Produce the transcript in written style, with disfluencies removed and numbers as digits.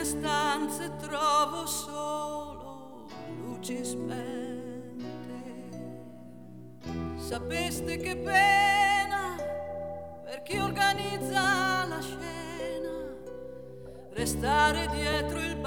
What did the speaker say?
stanze trovo solo luci spente. Sapeste che pena per chi organizza la scena, restare dietro il